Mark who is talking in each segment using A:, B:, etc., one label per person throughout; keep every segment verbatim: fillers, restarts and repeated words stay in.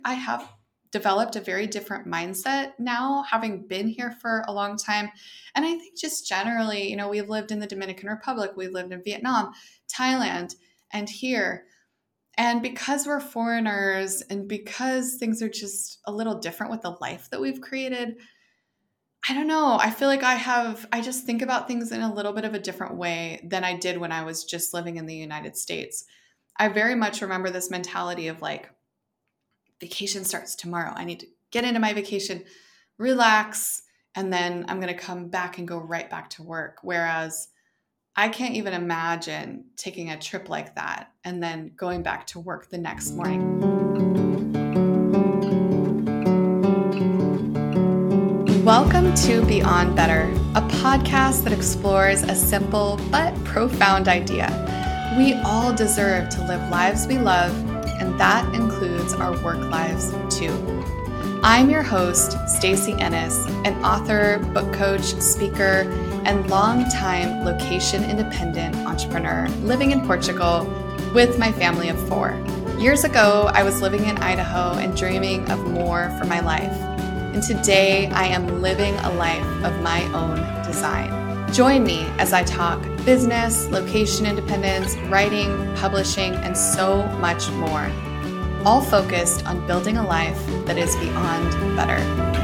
A: I have developed a very different mindset now, having been here for a long time. And I think just generally, you know, we've lived in the Dominican Republic, we've lived in Vietnam, Thailand, and here. And because we're foreigners and because things are just a little different with the life that we've created, I don't know. I feel like I have, I just think about things in a little bit of a different way than I did when I was just living in the United States. I very much remember this mentality of like, vacation starts tomorrow. I need to get into my vacation, relax, and then I'm going to come back and go right back to work. Whereas I can't even imagine taking a trip like that and then going back to work the next morning. Welcome to Beyond Better, a podcast that explores a simple but profound idea. We all deserve to live lives we love, and that includes our work lives too. I'm your host, Stacey Ennis, an author, book coach, speaker, and longtime location-independent entrepreneur living in Portugal with my family of four. Years ago, I was living in Idaho and dreaming of more for my life. And today, I am living a life of my own design. Join me as I talk business, location independence, writing, publishing, and so much more. All focused on building a life that is beyond better.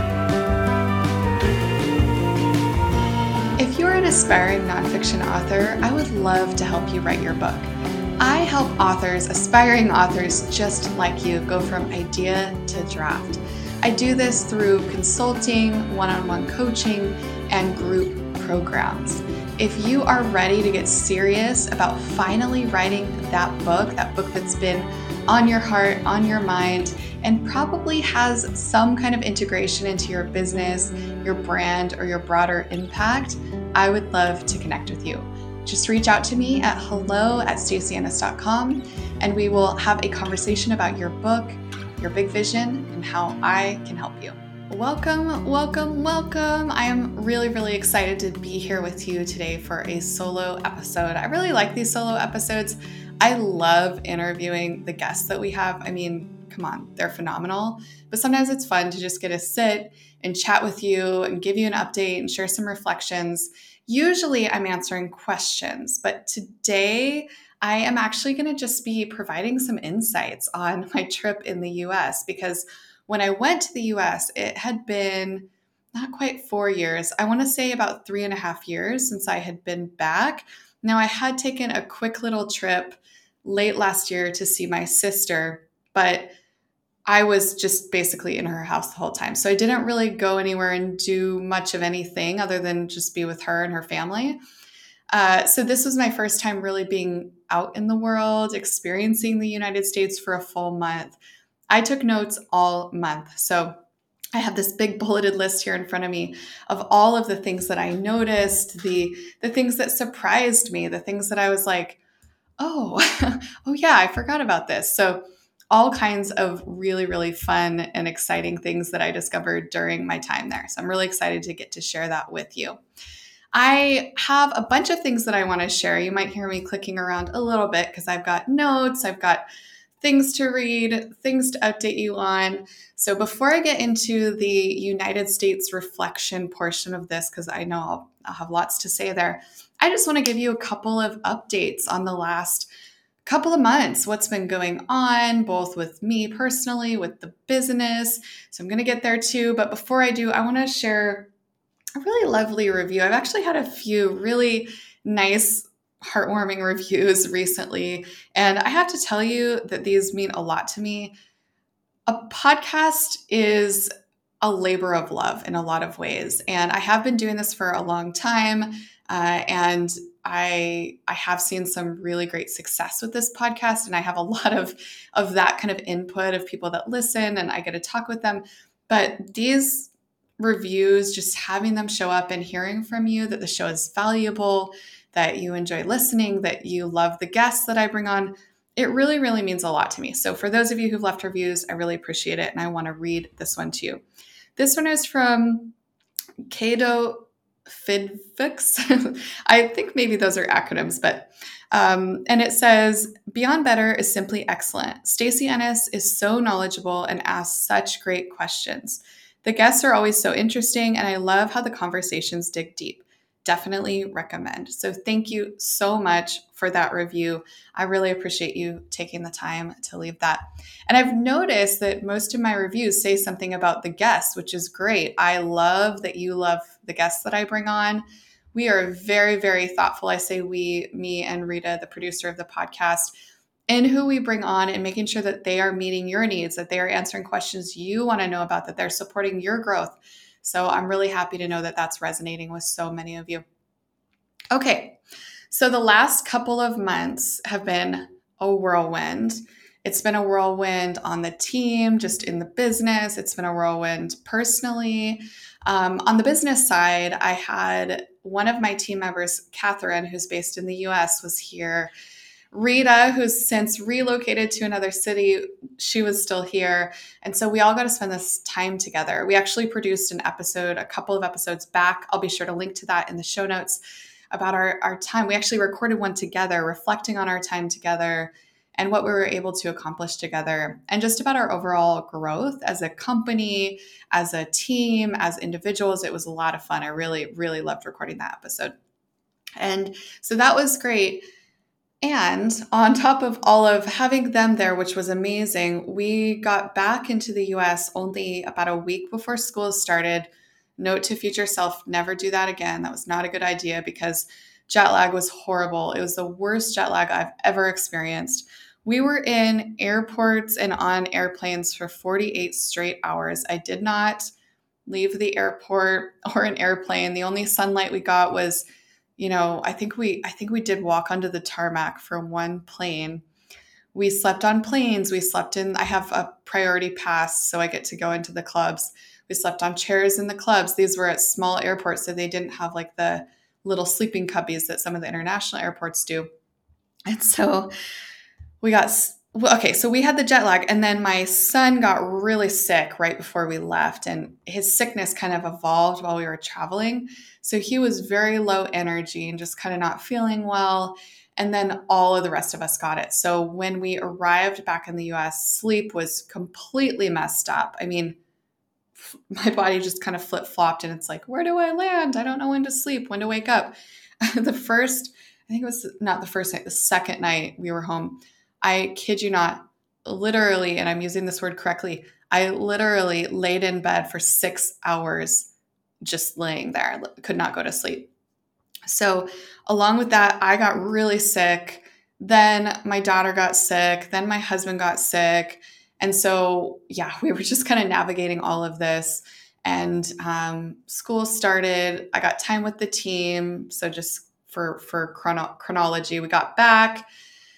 A: If you're an aspiring nonfiction author, I would love to help you write your book. I help authors, aspiring authors just like you, go from idea to draft. I do this through consulting, one-on-one coaching, and group programs. If you are ready to get serious about finally writing that book, that book that's been on your heart, on your mind, and probably has some kind of integration into your business, your brand, or your broader impact, I would love to connect with you. Just reach out to me at hello at stacey ennis dot com and we will have a conversation about your book, your big vision, and how I can help you. Welcome, welcome, welcome. I am really, really excited to be here with you today for a solo episode. I really like these solo episodes. I love interviewing the guests that we have. I mean, come on, they're phenomenal. But sometimes it's fun to just get to sit and chat with you and give you an update and share some reflections. Usually I'm answering questions, but today I am actually going to just be providing some insights on my trip in the U S because when I went to the U S, it had been not quite four years. I want to say about three and a half years since I had been back. Now, I had taken a quick little trip late last year to see my sister, but I was just basically in her house the whole time. So I didn't really go anywhere and do much of anything other than just be with her and her family. Uh, so this was my first time really being out in the world, experiencing the United States for a full month. I took notes all month. So I have this big bulleted list here in front of me of all of the things that I noticed, the, the things that surprised me, the things that I was like, oh, oh yeah, I forgot about this. So all kinds of really, really fun and exciting things that I discovered during my time there. So I'm really excited to get to share that with you. I have a bunch of things that I want to share. You might hear me clicking around a little bit because I've got notes, I've got things to read, things to update you on. So before I get into the United States reflection portion of this, because I know I'll, I'll have lots to say there, I just want to give you a couple of updates on the last couple of months, what's been going on, both with me personally, with the business. So I'm going to get there too. But before I do, I want to share a really lovely review. I've actually had a few really nice heartwarming reviews recently. And I have to tell you that these mean a lot to me. A podcast is a labor of love in a lot of ways. And I have been doing this for a long time. Uh, and I, I have seen some really great success with this podcast. And I have a lot of, of that kind of input of people that listen and I get to talk with them. But these reviews, just having them show up and hearing from you that the show is valuable, that you enjoy listening, that you love the guests that I bring on, it really, really means a lot to me. So for those of you who've left reviews, I really appreciate it. And I want to read this one to you. This one is from Kado FIDFIX. I think maybe those are acronyms, but um, and it says, Beyond Better is simply excellent. Stacey Ennis is so knowledgeable and asks such great questions. The guests are always so interesting, and I love how the conversations dig deep. Definitely recommend. So thank you so much for that review. I really appreciate you taking the time to leave that. And I've noticed that most of my reviews say something about the guests, which is great. I love that you love the guests that I bring on. We are very, very thoughtful. I say we, me and Rita, the producer of the podcast, and who we bring on, and making sure that they are meeting your needs, that they are answering questions you want to know about, that they're supporting your growth. So I'm really happy to know that that's resonating with so many of you. Okay, so the last couple of months have been a whirlwind. It's been a whirlwind on the team, just in the business. It's been a whirlwind personally. Um, on the business side, I had one of my team members, Catherine, who's based in the U S, was here. Rita, who's since relocated to another city, she was still here. And so we all got to spend this time together. We actually produced an episode, a couple of episodes back. I'll be sure to link to that in the show notes about our, our time. We actually recorded one together, reflecting on our time together and what we were able to accomplish together, and just about our overall growth as a company, as a team, as individuals. It was a lot of fun. I really, really loved recording that episode. And so that was great. And on top of all of having them there, which was amazing, we got back into the U S only about a week before school started. Note to future self, never do that again. That was not a good idea because jet lag was horrible. It was the worst jet lag I've ever experienced. We were in airports and on airplanes for forty-eight straight hours. I did not leave the airport or an airplane. The only sunlight we got was, you know, I think we I think we did walk onto the tarmac for one plane. We slept on planes. We slept in, I have a priority pass, so I get to go into the clubs. We slept on chairs in the clubs. These were at small airports, so they didn't have like the little sleeping cubbies that some of the international airports do. And so we got, okay, so we had the jet lag, and then my son got really sick right before we left, and his sickness kind of evolved while we were traveling. So he was very low energy and just kind of not feeling well. And then all of the rest of us got it. So when we arrived back in the U S, sleep was completely messed up. I mean, my body just kind of flip-flopped, and it's like, where do I land? I don't know when to sleep, when to wake up. The first, I think it was not the first night, the second night we were home, I kid you not, literally, and I'm using this word correctly, I literally laid in bed for six hours just laying there, could not go to sleep. So along with that, I got really sick. Then my daughter got sick. Then my husband got sick. And so, yeah, we were just kind of navigating all of this. And um, school started. I got time with the team. So just for, for chrono- chronology, we got back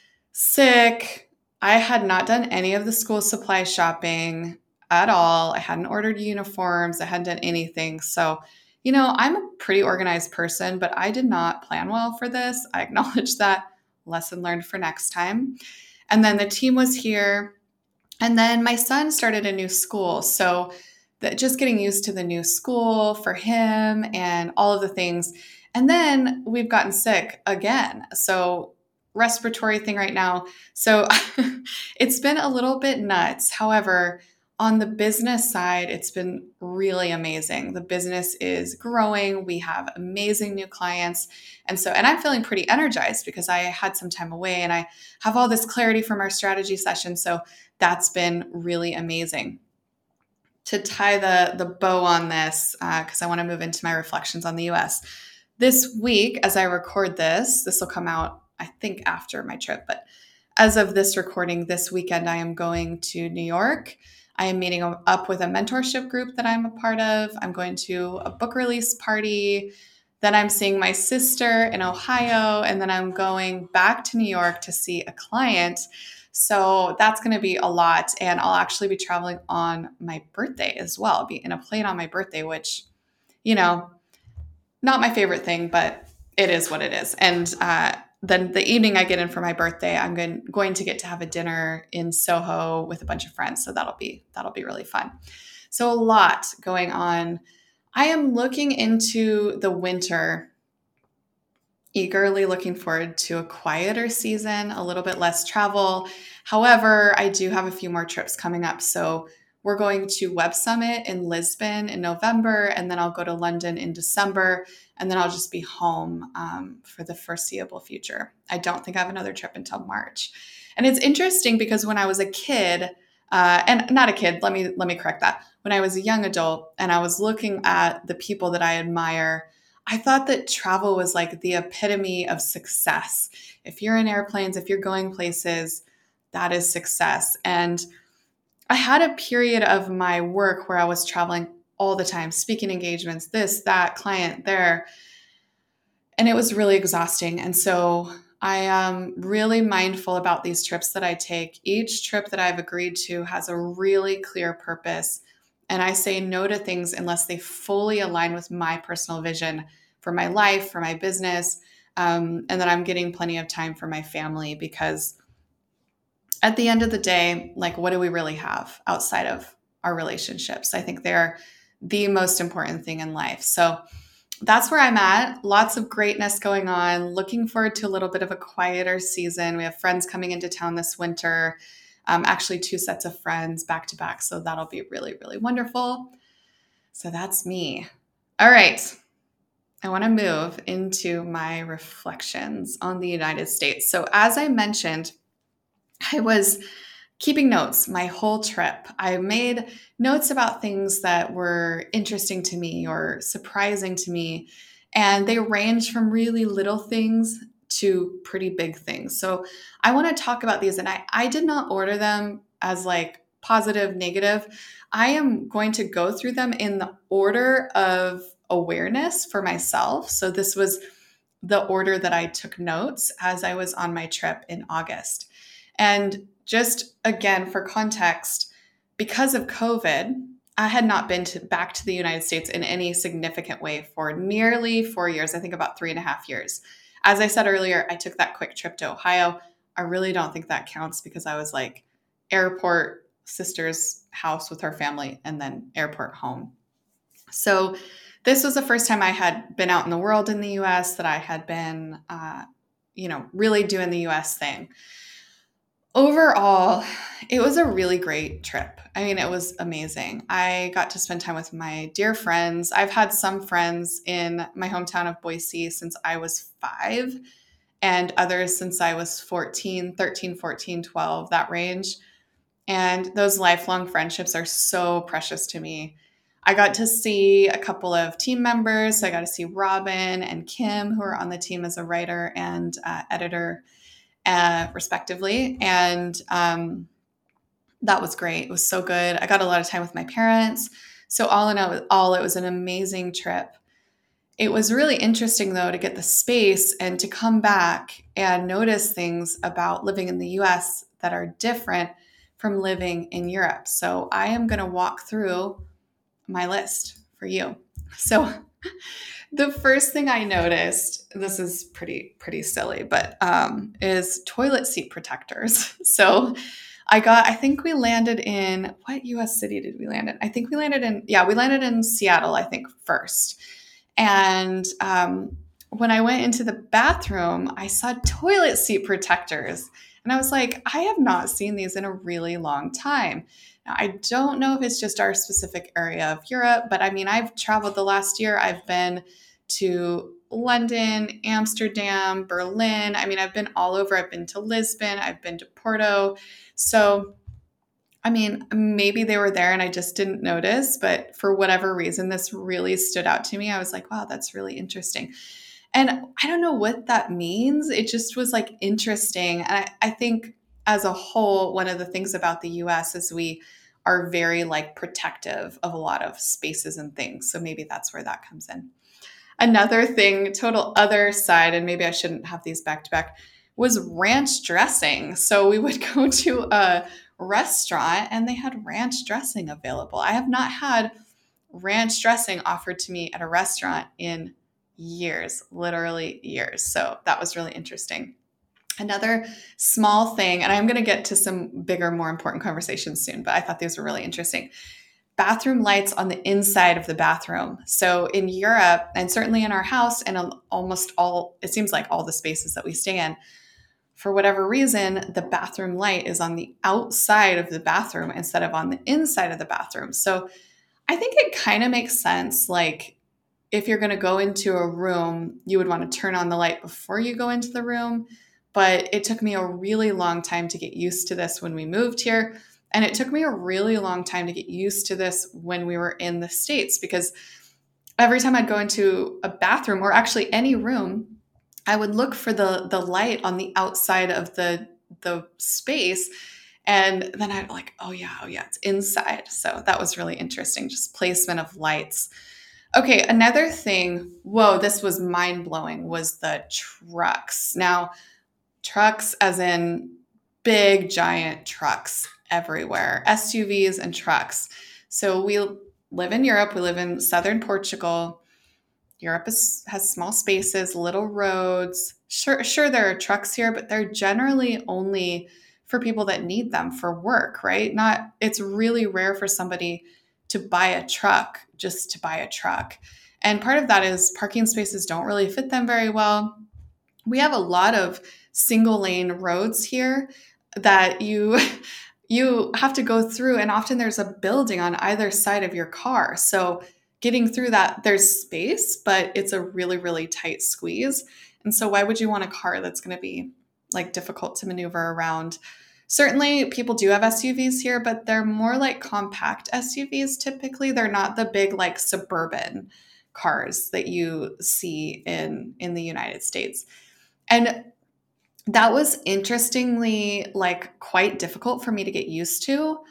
A: sick. I had not done any of the school supply shopping at all. I hadn't ordered uniforms. I hadn't done anything. So, you know, I'm a pretty organized person, but I did not plan well for this. I acknowledge that. Lesson learned for next time. And then the team was here. And then my son started a new school. So that just getting used to the new school for him and all of the things. And then we've gotten sick again. So respiratory thing right now. So it's been a little bit nuts. However, on the business side, it's been really amazing. The business is growing. We have amazing new clients. And so, and I'm feeling pretty energized because I had some time away and I have all this clarity from our strategy session. So that's been really amazing. To tie the, the bow on this, because uh, I want to move into my reflections on the U S. This week, as I record this, this will come out, I think, after my trip. But as of this recording, this weekend, I am going to New York. I am meeting up with a mentorship group that I'm a part of. I'm going to a book release party. Then I'm seeing my sister in Ohio. And then I'm going back to New York to see a client. So that's going to be a lot. And I'll actually be traveling on my birthday as well. I'll be in a plane on my birthday, which, you know, not my favorite thing, but it is what it is. And uh, then the evening I get in for my birthday, I'm going, going to get to have a dinner in Soho with a bunch of friends. So that'll be, that'll be really fun. So a lot going on I am looking into the winter, eagerly looking forward to a quieter season, a little bit less travel. However, I do have a few more trips coming up. So we're going to Web Summit in Lisbon in November, and then I'll go to London in December, and then I'll just be home um, for the foreseeable future. I don't think I have another trip until March. And it's interesting because when I was a kid, uh, and not a kid, let me let me correct that. When I was a young adult and I was looking at the people that I admire, I thought that travel was like the epitome of success. If you're in airplanes, if you're going places, that is success. And I had a period of my work where I was traveling all the time, speaking engagements, this, that, client, there. And it was really exhausting. And so I am really mindful about these trips that I take. Each trip that I've agreed to has a really clear purpose. And I say no to things unless they fully align with my personal vision for my life, for my business, um, and that I'm getting plenty of time for my family, because at the end of the day, like, what do we really have outside of our relationships? I think they're the most important thing in life. So that's where I'm at. Lots of greatness going on. Looking forward to a little bit of a quieter season. We have friends coming into town this winter. Um, actually, two sets of friends back to back. So that'll be really, really wonderful. So that's me. All right. I want to move into my reflections on the United States. So as I mentioned, I was keeping notes my whole trip. I made notes about things that were interesting to me or surprising to me, and they range from really little things to pretty big things. So I want to talk about these, and I, I did not order them as like positive, negative. I am going to go through them in the order of awareness for myself. So this was the order that I took notes as I was on my trip in August. And just again, for context, because of COVID, I had not been to, back to the United States in any significant way for nearly four years, I think about three and a half years. As I said earlier, I took that quick trip to Ohio. I really don't think that counts because I was like airport, sister's house with her family, and then airport home. So this was the first time I had been out in the world in the U S, that I had been, uh, you know, really doing the U S thing. Overall, it was a really great trip. I mean, it was amazing. I got to spend time with my dear friends. I've had some friends in my hometown of Boise since I was five, and others since I was fourteen, thirteen, fourteen, twelve, that range. And those lifelong friendships are so precious to me. I got to see a couple of team members. So I got to see Robin and Kim, who are on the team as a writer and uh, editor, uh, respectively. And um, that was great. It was so good. I got a lot of time with my parents. So all in all, it was an amazing trip. It was really interesting, though, to get the space and to come back and notice things about living in the U S that are different from living in Europe. So I am going to walk through my list for you. So the first thing I noticed, this is pretty, pretty silly, but um, is toilet seat protectors. So I got, I think we landed in, what U S city did we land in? I think we landed in, yeah, we landed in Seattle, I think, first. And um, when I went into the bathroom, I saw toilet seat protectors. And I was like, I have not seen these in a really long time. Now, I don't know if it's just our specific area of Europe, but I mean, I've traveled the last year. I've been to London, Amsterdam, Berlin. I mean, I've been all over. I've been to Lisbon. I've been to Porto. So I mean, maybe they were there and I just didn't notice, but for whatever reason, this really stood out to me. I was like, wow, that's really interesting. And I don't know what that means. It just was like interesting. And I, I think as a whole, one of the things about the U S is we are very like protective of a lot of spaces and things. So maybe that's where that comes in. Another thing, total other side, and maybe I shouldn't have these back to back, was ranch dressing. So we would go to a restaurant and they had ranch dressing available. I have not had ranch dressing offered to me at a restaurant in years, literally years. So that was really interesting. Another small thing, and I'm going to get to some bigger, more important conversations soon, but I thought these were really interesting. bathroom lights on the inside of the bathroom. So in Europe, and certainly in our house, and almost all, it seems like all the spaces that we stay in, for whatever reason, the bathroom light is on the outside of the bathroom instead of on the inside of the bathroom. So I think it kind of makes sense. Like if you're going to go into a room, you would want to turn on the light before you go into the room. But it took me a really long time to get used to this when we moved here. And it took me a really long time to get used to this when we were in the States, because every time I'd go into a bathroom or actually any room, I would look for the, the light on the outside of the, the space. And then I'd be like, oh yeah, oh yeah, it's inside. So that was really interesting, just placement of lights. Okay, another thing, whoa, this was mind-blowing, was the trucks. Now, trucks as in big, giant trucks everywhere, S U Vs and trucks. So we live in Europe. We live in southern Portugal. Europe is, has small spaces, little roads. Sure, sure, there are trucks here, but they're generally only for people that need them for work, right? Not, it's really rare for somebody to buy a truck just to buy a truck. And part of that is parking spaces don't really fit them very well. We have a lot of single lane roads here that you you have to go through, and often there's a building on either side of your car. So getting through that, there's space, but it's a really, really tight squeeze. And so why would you want a car that's going to be like difficult to maneuver around? Certainly people do have S U Vs here, but they're more like compact S U Vs typically. They're not the big like suburban cars that you see in, in the United States. And that was interestingly like quite difficult for me to get used to.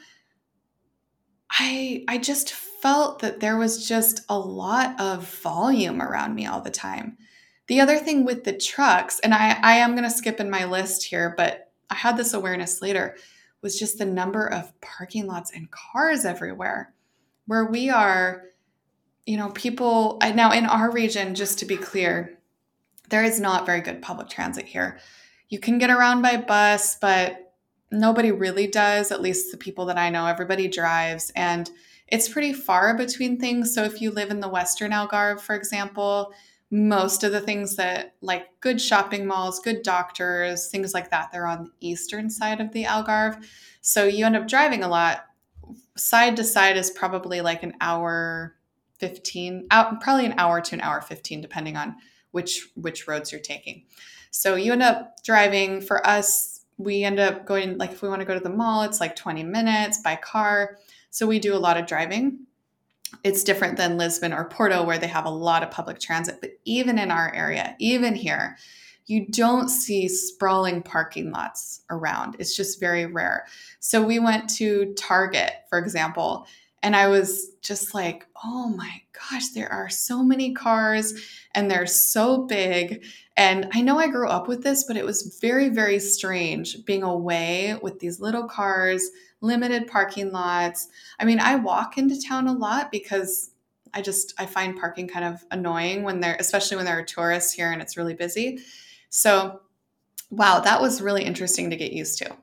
A: I I just felt that there was just a lot of volume around me all the time. The other thing with the trucks, and I, I am going to skip in my list here, but I had this awareness later, was just the number of parking lots and cars everywhere. Where we are, you know, people, now in our region, just to be clear, there is not very good public transit here. You can get around by bus, but nobody really does, at least the people that I know. Everybody drives, and it's pretty far between things. So if you live in the Western Algarve, for example, most of the things that like good shopping malls, good doctors, things like that, they're on the eastern side of the Algarve. So you end up driving a lot. Side to side is probably like an hour fifteen, out, probably an hour to an hour fifteen, depending on which which roads you're taking. So you end up driving. For us, we end up going, like if we want to go to the mall, it's like twenty minutes by car. So we do a lot of driving. It's different than Lisbon or Porto, where they have a lot of public transit. But even in our area, even here, you don't see sprawling parking lots around. It's just very rare. So we went to Target, for example, and I was just like, oh my gosh, there are so many cars and they're so big. And I know I grew up with this, but it was very, very strange being away with these little cars, limited parking lots. I mean, I walk into town a lot because I just, I find parking kind of annoying when there, especially when there are tourists here and it's really busy. So, wow, that was really interesting to get used to.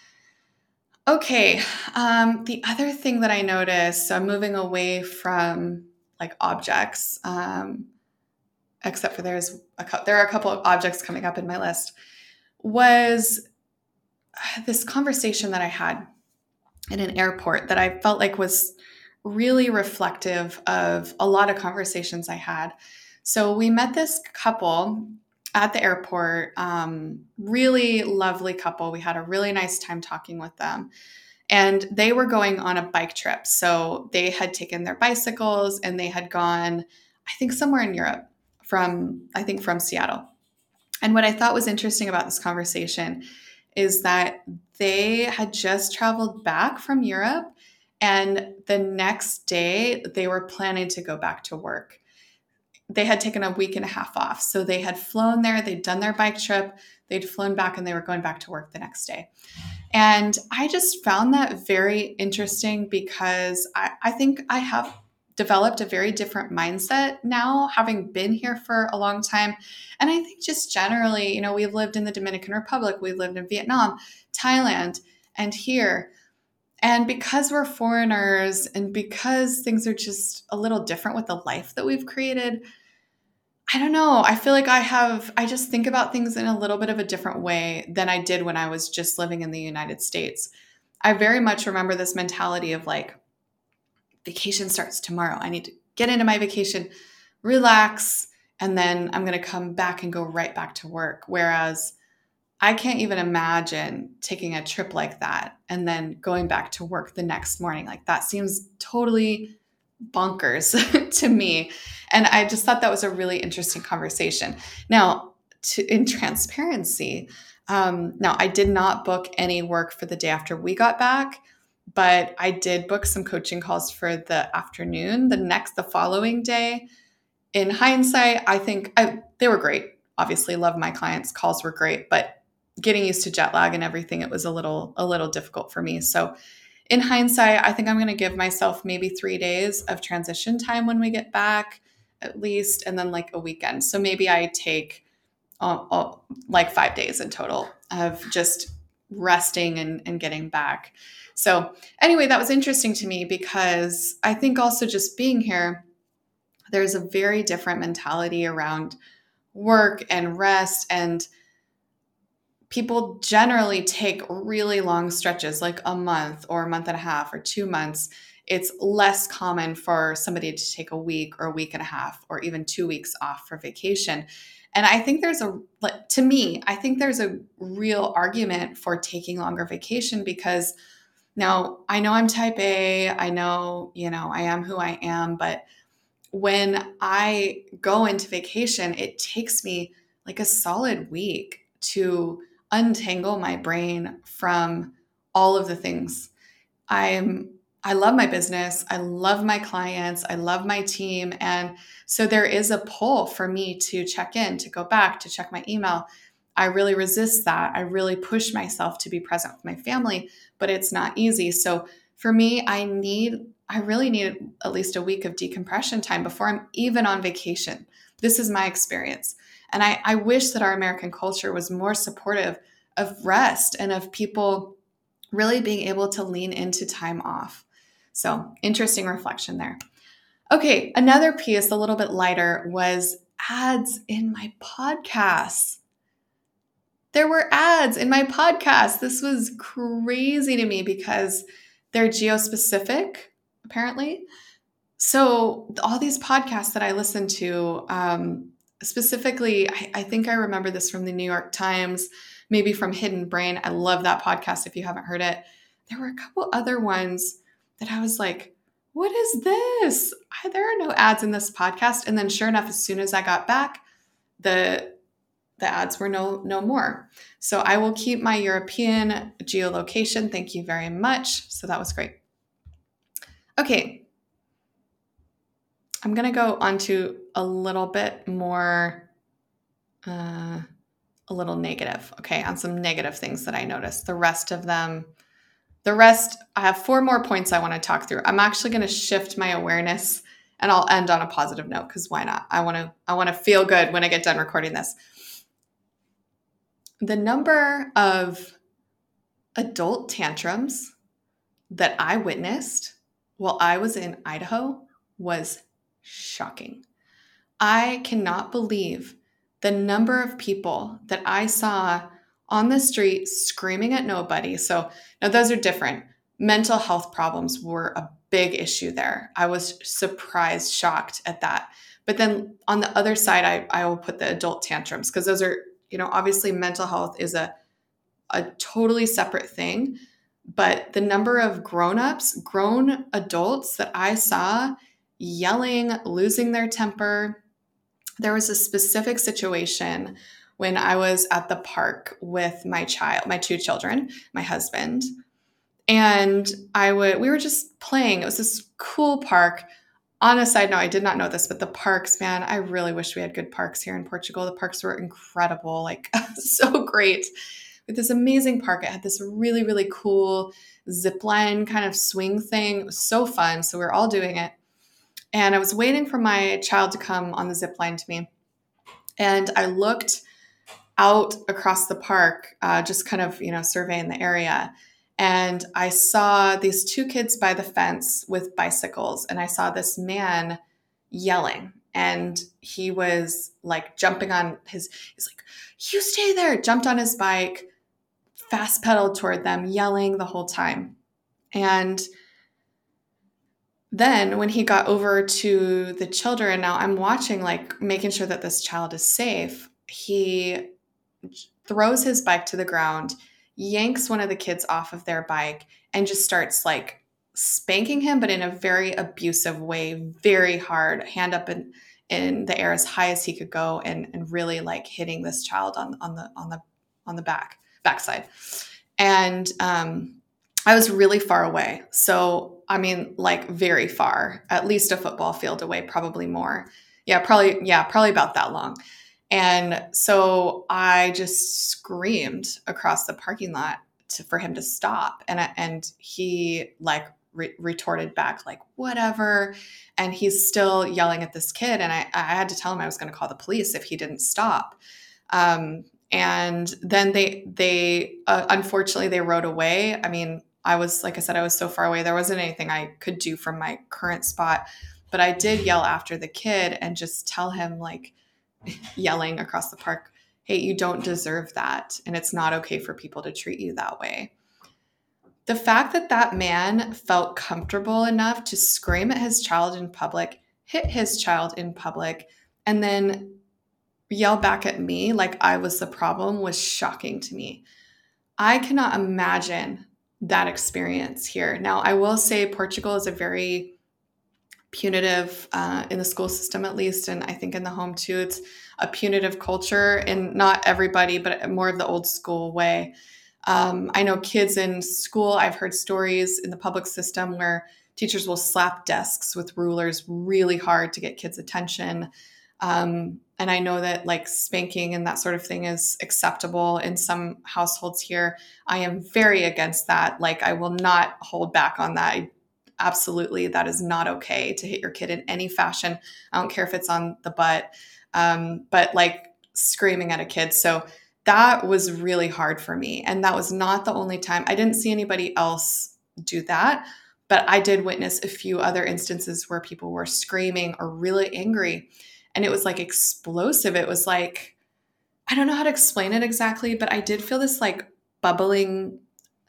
A: Okay, um, the other thing that I noticed, so I'm moving away from like objects, um, except for there's a co- there are a couple of objects coming up in my list, was this conversation that I had in an airport that I felt like was really reflective of a lot of conversations I had. So we met this couple at the airport, um, really lovely couple. We had a really nice time talking with them. And they were going on a bike trip. So they had taken their bicycles and they had gone, I think, somewhere in Europe from, I think, from Seattle. And what I thought was interesting about this conversation is that they had just traveled back from Europe, and the next day they were planning to go back to work. They had taken a week and a half off. So they had flown there, they'd done their bike trip, they'd flown back, and they were going back to work the next day. And I just found that very interesting because I, I think I have developed a very different mindset now, having been here for a long time. And I think just generally, you know, we've lived in the Dominican Republic, we've lived in Vietnam, Thailand, and here. And because we're foreigners and because things are just a little different with the life that we've created, I don't know. I feel like I have, I just think about things in a little bit of a different way than I did when I was just living in the United States. I very much remember this mentality of like, vacation starts tomorrow. I need to get into my vacation, relax, and then I'm going to come back and go right back to work. Whereas I can't even imagine taking a trip like that and then going back to work the next morning. Like that seems totally bonkers to me. And I just thought that was a really interesting conversation. Now, to, in transparency, um, now I did not book any work for the day after we got back, but I did book some coaching calls for the afternoon, the next, the following day. In hindsight, I think I, they were great. Obviously, love my clients. Calls were great, but getting used to jet lag and everything, it was a little a little difficult for me. So in hindsight, I think I'm going to give myself maybe three days of transition time when we get back, at least, and then like a weekend. So maybe I take uh, uh, like five days in total of just resting and, and getting back. So anyway, that was interesting to me because I think also just being here, there's a very different mentality around work and rest, and people generally take really long stretches, like a month or a month and a half or two months. It's less common for somebody to take a week or a week and a half or even two weeks off for vacation. And I think there's a, to me, I think there's a real argument for taking longer vacation because now I know I'm type A, I know, you know, I am who I am, but when I go into vacation, it takes me like a solid week to untangle my brain from all of the things. I'm I love my business. I love my clients. I love my team. And so there is a pull for me to check in, to go back, to check my email. I really resist that. I really push myself to be present with my family, but it's not easy. So for me, I need I really need at least a week of decompression time before I'm even on vacation. This is my experience. And I, I wish that our American culture was more supportive of rest and of people really being able to lean into time off. So interesting reflection there. Okay, another piece, a little bit lighter, was ads in my podcasts. There were ads in my podcast. This was crazy to me because they're geo-specific, apparently. So all these podcasts that I listen to, um, specifically, I, I think I remember this from the New York Times, maybe from Hidden Brain. I love that podcast if you haven't heard it. There were a couple other ones that I was like, what is this? I, there are no ads in this podcast. And then sure enough, as soon as I got back, the the ads were no no more. So I will keep my European geolocation. Thank you very much. So that was great. Okay. I'm going to go on to a little bit more, uh, a little negative. Okay. On some negative things that I noticed. The rest of them, the rest, I have four more points I want to talk through. I'm actually going to shift my awareness and I'll end on a positive note because why not? I want to, I want to feel good when I get done recording this. The number of adult tantrums that I witnessed while I was in Idaho was shocking. I cannot believe the number of people that I saw on the street screaming at nobody. So now those are different. Mental health problems were a big issue there. I was surprised, shocked at that. But then on the other side, I, I will put the adult tantrums because those are, you know, obviously mental health is a, a totally separate thing. But the number of grown-ups, grown adults that I saw yelling, losing their temper. There was a specific situation when I was at the park with my child, my two children, my husband, and I would, we were just playing. It was this cool park. On a side note, I did not know this, but the parks, man, I really wish we had good parks here in Portugal. The parks were incredible, like so great. With this amazing park, it had this really, really cool zip line kind of swing thing. It was so fun. So we were all doing it. And I was waiting for my child to come on the zip line to me. And I looked out across the park, uh, just kind of, you know, surveying the area. And I saw these two kids by the fence with bicycles, and I saw this man yelling, and he was like jumping on his, he's like, you stay there, jumped on his bike, fast pedaled toward them, yelling the whole time. And then when he got over to the children, now I'm watching, like making sure that this child is safe. He throws his bike to the ground, yanks one of the kids off of their bike, and just starts like spanking him, but in a very abusive way, very hard, hand up in, in the air as high as he could go, and, and really like hitting this child on, on the on the on the back backside. And um, I was really far away. So, I mean, like very far, at least a football field away, probably more. Yeah, probably, yeah, probably about that long. And so I just screamed across the parking lot to, for him to stop. And, I, and he like re- retorted back, like, whatever. And he's still yelling at this kid. And I, I had to tell him I was going to call the police if he didn't stop. Um, and then they, they, uh, unfortunately they rode away. I mean, I was, like I said, I was so far away. There wasn't anything I could do from my current spot, but I did yell after the kid and just tell him, like, yelling across the park, hey, you don't deserve that. And it's not okay for people to treat you that way. The fact that that man felt comfortable enough to scream at his child in public, hit his child in public, and then yell back at me like I was the problem was shocking to me. I cannot imagine that experience here. Now, I will say Portugal is a very punitive, uh, in the school system at least, and I think in the home too. It's a punitive culture, and not everybody, but more of the old school way. Um, I know kids in school, I've heard stories in the public system where teachers will slap desks with rulers really hard to get kids' attention. Um, and I know that like spanking and that sort of thing is acceptable in some households here. I am very against that. Like, I will not hold back on that. I, absolutely, that is not okay to hit your kid in any fashion. I don't care if it's on the butt, um, but like screaming at a kid. So that was really hard for me. And that was not the only time. I didn't see anybody else do that, but I did witness a few other instances where people were screaming or really angry. And it was like explosive. It was like, I don't know how to explain it exactly, but I did feel this like bubbling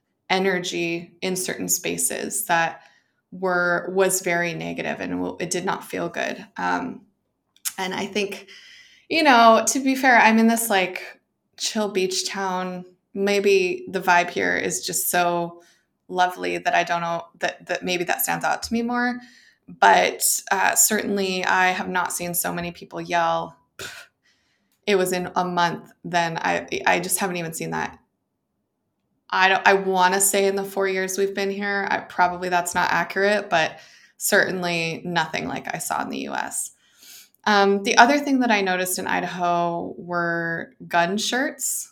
A: energy in certain spaces that were, was very negative, and it did not feel good. Um, and I think, you know, to be fair, I'm in this like chill beach town. Maybe the vibe here is just so lovely that I don't know that, that maybe that stands out to me more. But uh, certainly I have not seen so many people yell. It was in a month. Then I I just haven't even seen that. I don't, I want to say in the four years we've been here, I, probably that's not accurate, but certainly nothing like I saw in the U S. Um, the other thing that I noticed in Idaho were gun shirts.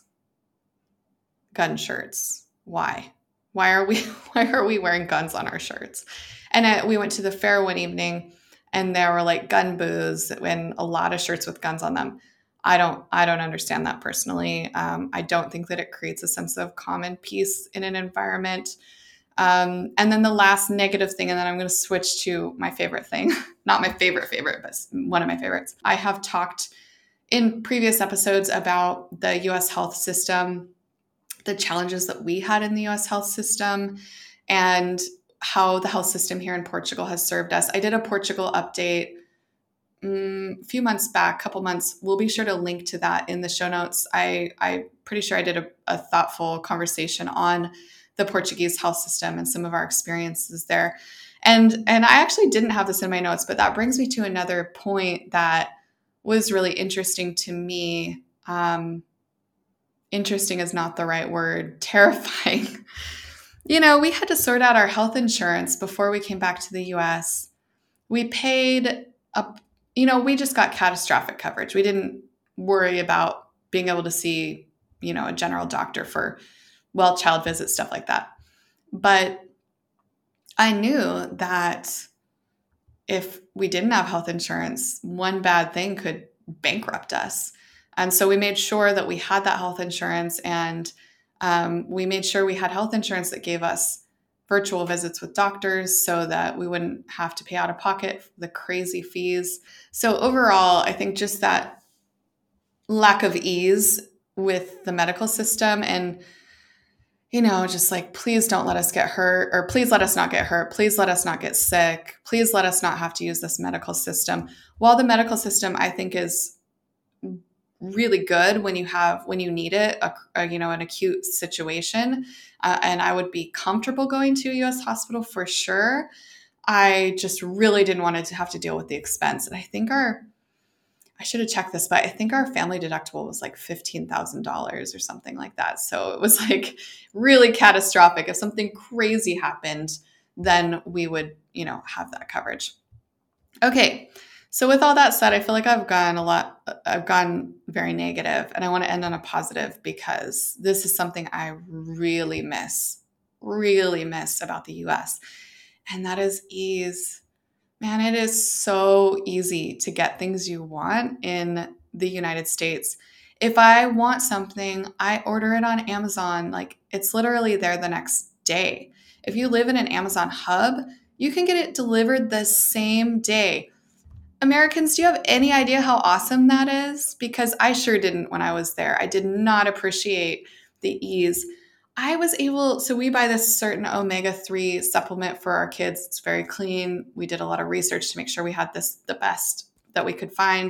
A: Gun shirts. Why? Why are we why are we wearing guns on our shirts? And I, we went to the fair one evening, and there were like gun booths and a lot of shirts with guns on them. I don't I don't understand that personally. Um, I don't think that it creates a sense of common peace in an environment. Um, and then the last negative thing, and then I'm going to switch to my favorite thing. Not my favorite favorite, but one of my favorites. I have talked in previous episodes about the U S health system, the challenges that we had in the U S health system, and how the health system here in Portugal has served us. I did a Portugal update um, a few months back, couple months. We'll be sure to link to that in the show notes. I, I'm pretty sure I did a, a thoughtful conversation on the Portuguese health system and some of our experiences there. And, and I actually didn't have this in my notes, but that brings me to another point that was really interesting to me. Um, interesting is not the right word. Terrifying. You know, we had to sort out our health insurance before we came back to the U S. We paid up, you know, we just got catastrophic coverage. We didn't worry about being able to see, you know, a general doctor for, well, child visits, stuff like that. But I knew that if we didn't have health insurance, one bad thing could bankrupt us. And so we made sure that we had that health insurance. And Um, we made sure we had health insurance that gave us virtual visits with doctors so that we wouldn't have to pay out of pocket for the crazy fees. So overall, I think just that lack of ease with the medical system and, you know, just like, please don't let us get hurt, or please let us not get hurt. Please let us not get sick. Please let us not have to use this medical system. While the medical system, I think, is really good when you have, when you need it, a, a, you know, an acute situation. Uh, and I would be comfortable going to a U S hospital for sure. I just really didn't want to have to deal with the expense. And I think our, I should have checked this, but I think our family deductible was like fifteen thousand dollars or something like that. So it was like really catastrophic. If something crazy happened, then we would, you know, have that coverage. Okay. So with all that said, I feel like I've gone a lot, I've gone very negative, and I want to end on a positive because this is something I really miss, really miss about the U S, and that is ease. Man, it is so easy to get things you want in the United States. If I want something, I order it on Amazon. Like, it's literally there the next day. If you live in an Amazon hub, you can get it delivered the same day. Americans, do you have any idea how awesome that is? Because I sure didn't when I was there. I did not appreciate the ease. I was able, so we buy this certain omega three supplement for our kids. It's very clean. We did a lot of research to make sure we had this, the best that we could find.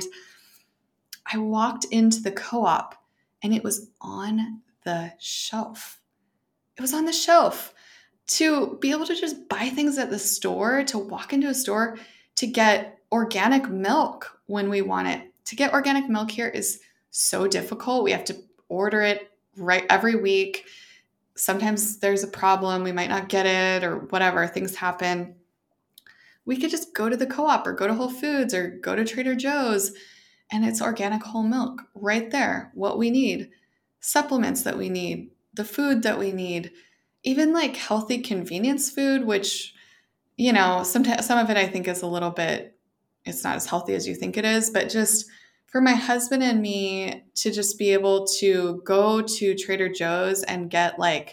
A: I walked into the co-op and it was on the shelf. It was on the shelf. To be able to just buy things at the store, to walk into a store, to get organic milk when we want it. To get organic milk here is so difficult. We have to order it right every week. Sometimes there's a problem. We might not get it or whatever. Things happen. We could just go to the co-op or go to Whole Foods or go to Trader Joe's, and it's organic whole milk right there. What we need, supplements that we need, the food that we need, even like healthy convenience food, which, you know, sometimes some of it I think is a little bit, it's not as healthy as you think it is, but just for my husband and me to just be able to go to Trader Joe's and get like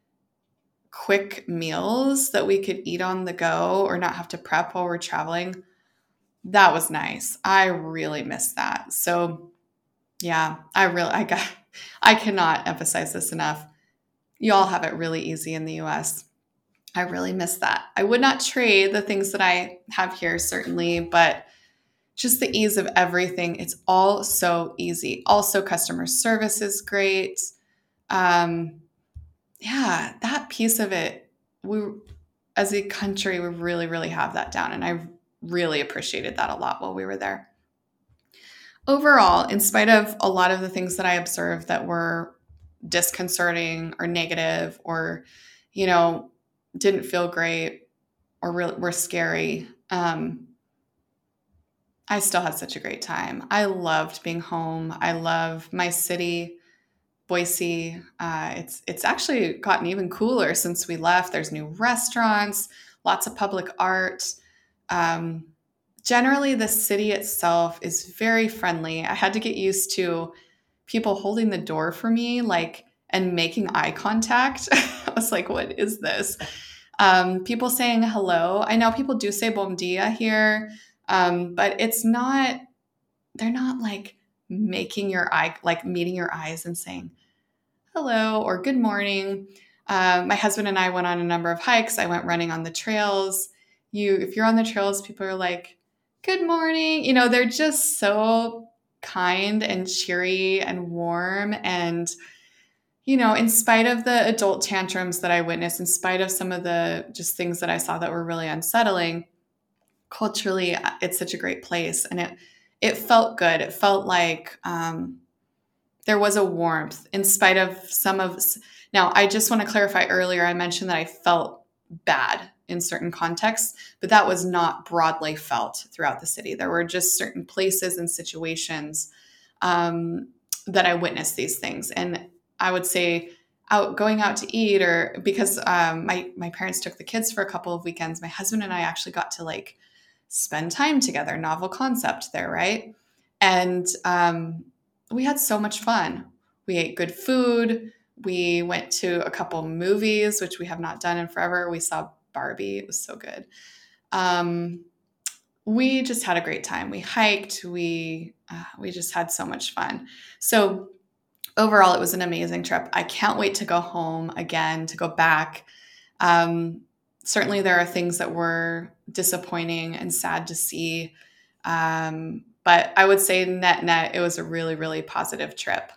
A: quick meals that we could eat on the go or not have to prep while we're traveling, that was nice. I really miss that. So yeah, I really, I got, I cannot emphasize this enough. Y'all have it really easy in the U S. I really miss that. I would not trade the things that I have here, certainly, but just the ease of everything. It's all so easy. Also, customer service is great. Um, yeah, that piece of it, we, as a country, we really, really have that down. And I really appreciated that a lot while we were there. Overall, in spite of a lot of the things that I observed that were disconcerting or negative or, you know, didn't feel great or really were scary, um, I still had such a great time. I loved being home. I love my city, Boise. Uh, it's it's actually gotten even cooler since we left. There's new restaurants, lots of public art. Um, generally, the city itself is very friendly. I had to get used to people holding the door for me, like, and making eye contact. I was like, what is this? Um, people saying hello. I know people do say bom dia here, um, but it's not, they're not like making your eye, like meeting your eyes and saying hello or good morning. Um, my husband and I went on a number of hikes. I went running on the trails. You, if you're on the trails, people are like, good morning. You know, they're just so kind and cheery and warm. And, you know, in spite of the adult tantrums that I witnessed, in spite of some of the just things that I saw that were really unsettling, culturally, it's such a great place. And it, it felt good. It felt like um, there was a warmth in spite of some of, now I just want to clarify earlier, I mentioned that I felt bad in certain contexts, but that was not broadly felt throughout the city. There were just certain places and situations um, that I witnessed these things. And I would say out going out to eat, or because um, my, my parents took the kids for a couple of weekends, my husband and I actually got to like spend time together, novel concept there. Right. And um, we had so much fun. We ate good food. We went to a couple movies, which we have not done in forever. We saw Barbie. It was so good. Um, we just had a great time. We hiked. We uh, we just had so much fun. So overall, it was an amazing trip. I can't wait to go home again, to go back. Um, certainly, there are things that were disappointing and sad to see. Um, but I would say net net, it was a really, really positive trip.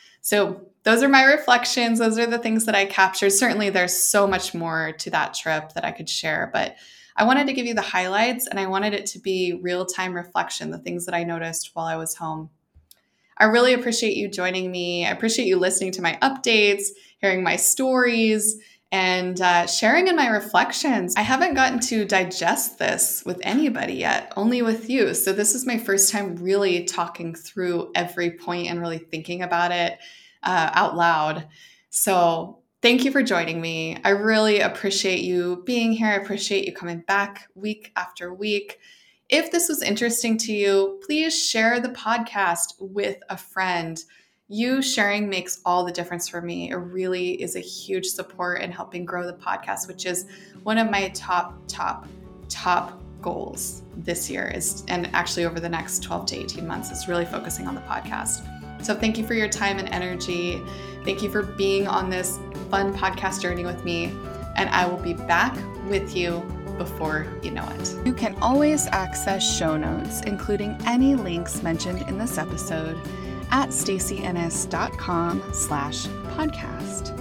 A: So those are my reflections. Those are the things that I captured. Certainly, there's so much more to that trip that I could share, but I wanted to give you the highlights, and I wanted it to be real-time reflection, the things that I noticed while I was home. I really appreciate you joining me. I appreciate you listening to my updates, hearing my stories, and uh, sharing in my reflections. I haven't gotten to digest this with anybody yet, only with you. So this is my first time really talking through every point and really thinking about it uh, out loud. So thank you for joining me. I really appreciate you being here. I appreciate you coming back week after week. If this was interesting to you, please share the podcast with a friend. You sharing makes all the difference for me. It really is a huge support in helping grow the podcast, which is one of my top, top, top goals this year is, and actually over the next twelve to eighteen months, is really focusing on the podcast. So thank you for your time and energy. Thank you for being on this fun podcast journey with me. And I will be back with you before you know it. You can always access show notes, including any links mentioned in this episode, at stacyennis.com slash podcast.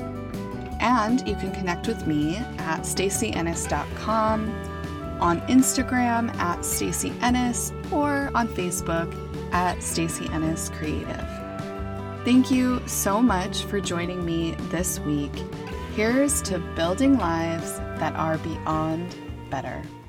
A: And you can connect with me at stacyennis dot com, on Instagram at stacyennis, or on Facebook at Stacey Ennis Creative. Thank you so much for joining me this week. Here's to building lives that are beyond better.